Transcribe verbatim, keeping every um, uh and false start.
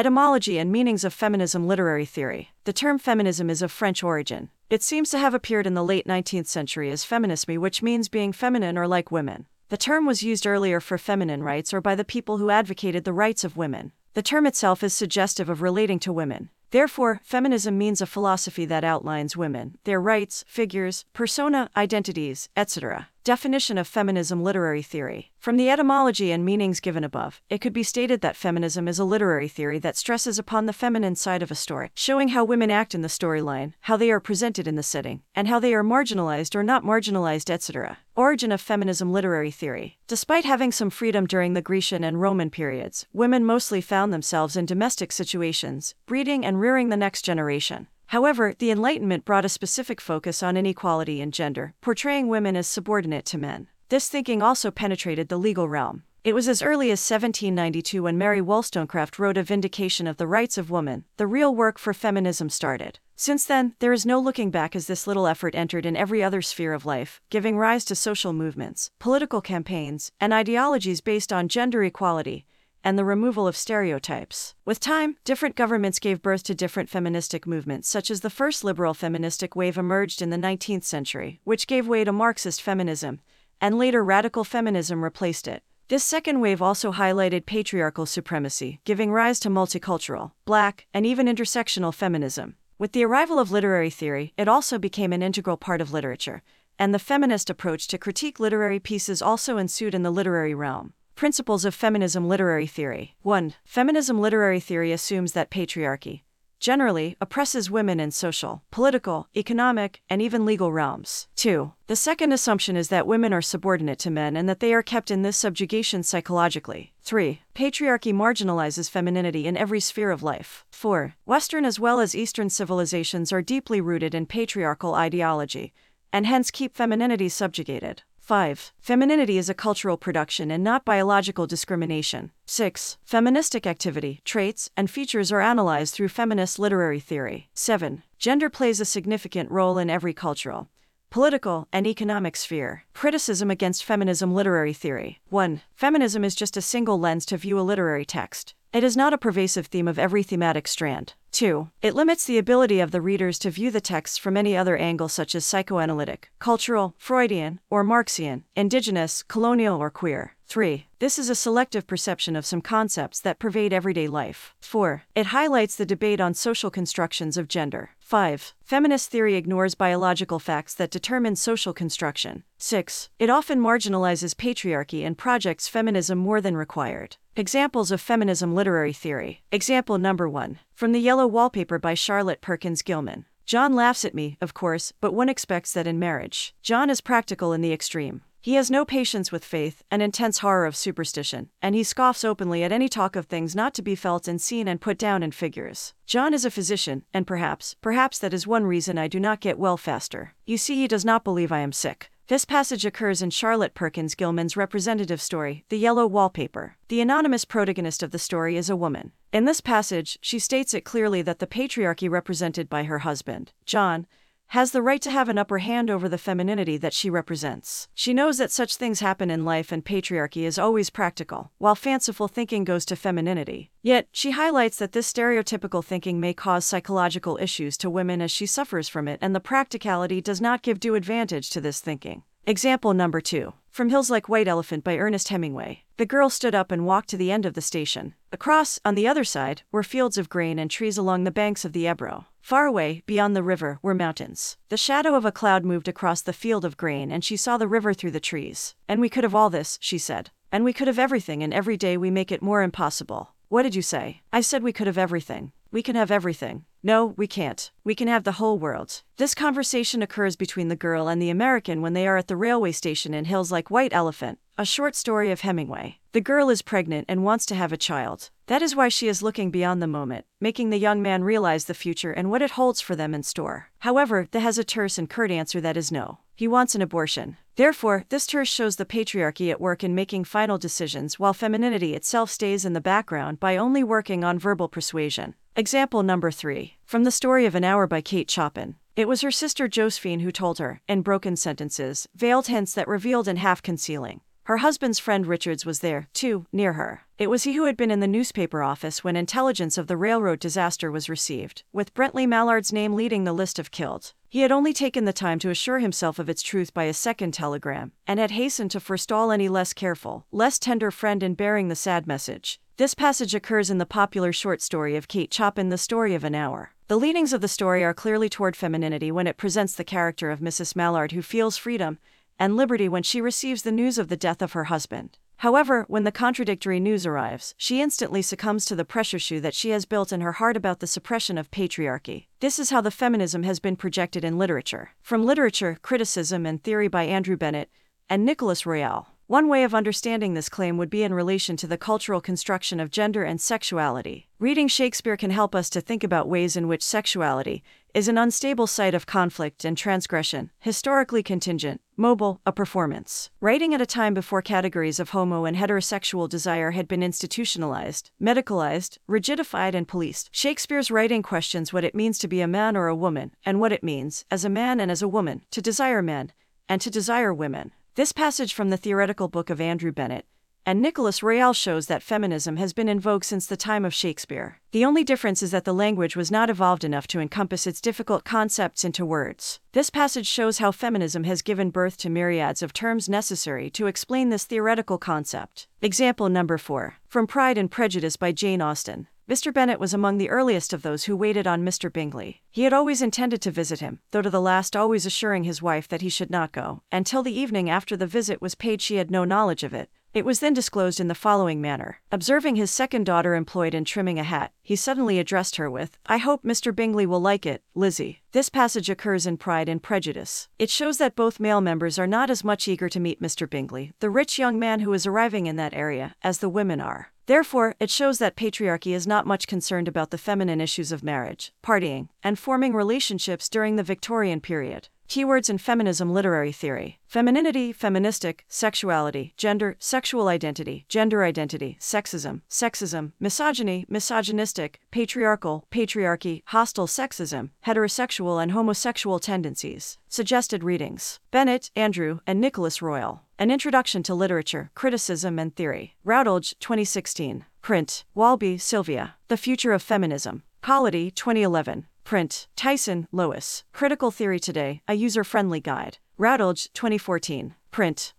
Etymology and meanings of feminism. Literary theory. The term feminism is of French origin. It seems to have appeared in the late nineteenth century as féminisme, which means being feminine or like women. The term was used earlier for feminine rights or by the people who advocated the rights of women. The term itself is suggestive of relating to women. Therefore, feminism means a philosophy that outlines women, their rights, figures, persona, identities, et cetera. Definition of feminism. Literary theory. From the etymology and meanings given above, it could be stated that feminism is a literary theory that stresses upon the feminine side of a story, showing how women act in the storyline, how they are presented in the setting, and how they are marginalized or not marginalized, et cetera. Origin of feminism. Literary theory. Despite having some freedom during the Grecian and Roman periods, women mostly found themselves in domestic situations, breeding and rearing the next generation. However, the Enlightenment brought a specific focus on inequality in gender, portraying women as subordinate to men. This thinking also penetrated the legal realm. It was as early as seventeen ninety-two when Mary Wollstonecraft wrote A Vindication of the Rights of Woman. The real work for feminism started. Since then, there is no looking back, as this little effort entered in every other sphere of life, giving rise to social movements, political campaigns, and ideologies based on gender equality and the removal of stereotypes. With time, different governments gave birth to different feministic movements, such as the first liberal feministic wave emerged in the nineteenth century, which gave way to Marxist feminism, and later radical feminism replaced it. This second wave also highlighted patriarchal supremacy, giving rise to multicultural, black, and even intersectional feminism. With the arrival of literary theory, it also became an integral part of literature, and the feminist approach to critique literary pieces also ensued in the literary realm. Principles of feminism. Literary theory. one. Feminism. Literary theory assumes that patriarchy, generally, oppresses women in social, political, economic, and even legal realms. two. The second assumption is that women are subordinate to men and that they are kept in this subjugation psychologically. three. Patriarchy marginalizes femininity in every sphere of life. four. Western as well as Eastern civilizations are deeply rooted in patriarchal ideology, and hence keep femininity subjugated. five. Femininity is a cultural production and not biological discrimination. six. Feministic activity, traits, and features are analyzed through feminist literary theory. seven. Gender plays a significant role in every cultural, political, and economic sphere. Criticism against feminism. Literary theory. one. Feminism is just a single lens to view a literary text. It is not a pervasive theme of every thematic strand. two. It limits the ability of the readers to view the text from any other angle, such as psychoanalytic, cultural, Freudian, or Marxian, indigenous, colonial, or queer. three. This is a selective perception of some concepts that pervade everyday life. four. It highlights the debate on social constructions of gender. five. Feminist theory ignores biological facts that determine social construction. six. It often marginalizes patriarchy and projects feminism more than required. Examples of feminism. Literary theory. Example number one. From The Yellow Wallpaper by Charlotte Perkins Gilman. John laughs at me, of course, but one expects that in marriage. John is practical in the extreme. He has no patience with faith, an intense horror of superstition, and he scoffs openly at any talk of things not to be felt and seen and put down in figures. John is a physician, and perhaps, perhaps that is one reason I do not get well faster. You see, he does not believe I am sick. This passage occurs in Charlotte Perkins Gilman's representative story, The Yellow Wallpaper. The anonymous protagonist of the story is a woman. In this passage, she states it clearly that the patriarchy represented by her husband, John, has the right to have an upper hand over the femininity that she represents. She knows that such things happen in life and patriarchy is always practical, while fanciful thinking goes to femininity. Yet, she highlights that this stereotypical thinking may cause psychological issues to women as she suffers from it, and the practicality does not give due advantage to this thinking. Example number two. From Hills Like White Elephant by Ernest Hemingway. The girl stood up and walked to the end of the station. Across, on the other side, were fields of grain and trees along the banks of the Ebro. Far away, beyond the river, were mountains. The shadow of a cloud moved across the field of grain and she saw the river through the trees. And we could have all this, she said. And we could have everything, and every day we make it more impossible. What did you say? I said we could have everything. We can have everything. No, we can't. We can have the whole world. This conversation occurs between the girl and the American when they are at the railway station in Hills Like White Elephant, a short story of Hemingway. The girl is pregnant and wants to have a child. That is why she is looking beyond the moment, making the young man realize the future and what it holds for them in store. However, the has a terse and curt answer that is no. He wants an abortion. Therefore, this terse shows the patriarchy at work in making final decisions, while femininity itself stays in the background by only working on verbal persuasion. Example number three. From The Story of an Hour by Kate Chopin. It was her sister Josephine who told her, in broken sentences, veiled hints that revealed and half concealing, Her husband's friend Richards was there, too, near her. It was he who had been in the newspaper office when intelligence of the railroad disaster was received, with Brentley Mallard's name leading the list of killed. He had only taken the time to assure himself of its truth by a second telegram, and had hastened to forestall any less careful, less tender friend in bearing the sad message. This passage occurs in the popular short story of Kate Chopin, The Story of an Hour. The leanings of the story are clearly toward femininity when it presents the character of Missus Mallard, who feels freedom and liberty when she receives the news of the death of her husband. However, when the contradictory news arrives, she instantly succumbs to the pressure shoe that she has built in her heart about the suppression of patriarchy. This is how the feminism has been projected in literature. From Literature, Criticism and Theory by Andrew Bennett and Nicholas Royale. One way of understanding this claim would be in relation to the cultural construction of gender and sexuality. Reading Shakespeare can help us to think about ways in which sexuality is an unstable site of conflict and transgression, historically contingent, mobile, a performance. Writing at a time before categories of homo and heterosexual desire had been institutionalized, medicalized, rigidified, and policed, Shakespeare's writing questions what it means to be a man or a woman, and what it means, as a man and as a woman, to desire men and to desire women. This passage from the theoretical book of Andrew Bennett and Nicholas Royale shows that feminism has been in vogue since the time of Shakespeare. The only difference is that the language was not evolved enough to encompass its difficult concepts into words. This passage shows how feminism has given birth to myriads of terms necessary to explain this theoretical concept. Example number four. From Pride and Prejudice by Jane Austen. Mister Bennet was among the earliest of those who waited on Mister Bingley. He had always intended to visit him, though to the last always assuring his wife that he should not go, and till the evening after the visit was paid she had no knowledge of it. It was then disclosed in the following manner. Observing his second daughter employed in trimming a hat, he suddenly addressed her with, "I hope Mister Bingley will like it, Lizzie." This passage occurs in Pride and Prejudice. It shows that both male members are not as much eager to meet Mister Bingley, the rich young man who is arriving in that area, as the women are. Therefore, it shows that patriarchy is not much concerned about the feminine issues of marriage, partying, and forming relationships during the Victorian period. Keywords in feminism literary theory. Femininity, feministic, sexuality, gender, sexual identity, gender identity, sexism, sexism, misogyny, misogynistic, patriarchal, patriarchy, hostile sexism, heterosexual and homosexual tendencies. Suggested readings. Bennett, Andrew, and Nicholas Royale. An Introduction to Literature, Criticism and Theory. Routledge, twenty sixteen. Print. Walby, Sylvia. The Future of Feminism. Colity, twenty eleven. Print. Tyson, Lois. Critical Theory Today, a user-friendly guide. Routledge, twenty fourteen. Print.